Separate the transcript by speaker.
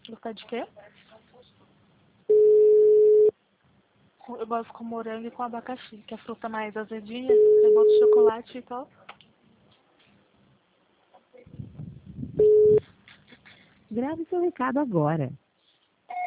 Speaker 1: Gostar de quê? Eu gosto com morango e com abacaxi, que é a fruta mais azedinha. Aí boto chocolate e tal.
Speaker 2: Grave seu recado agora.